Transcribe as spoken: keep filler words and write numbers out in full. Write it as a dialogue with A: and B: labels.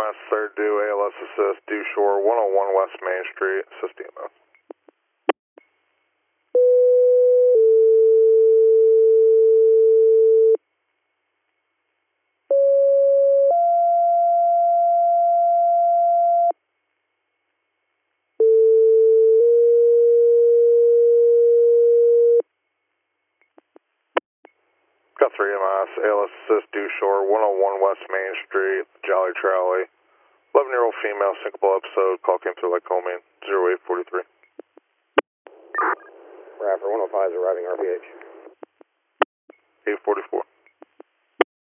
A: S, third due, A L S assist, due shore, one oh one West Main Street, assist E M S. Got three M S, A L S assist, due shore, one oh one West Main Street, Jolly Trolley. eleven-year-old female, syncopal episode, call came through Lycoming, zero eight forty-three.
B: Rapper one oh five is arriving R P H.
A: eight forty-four.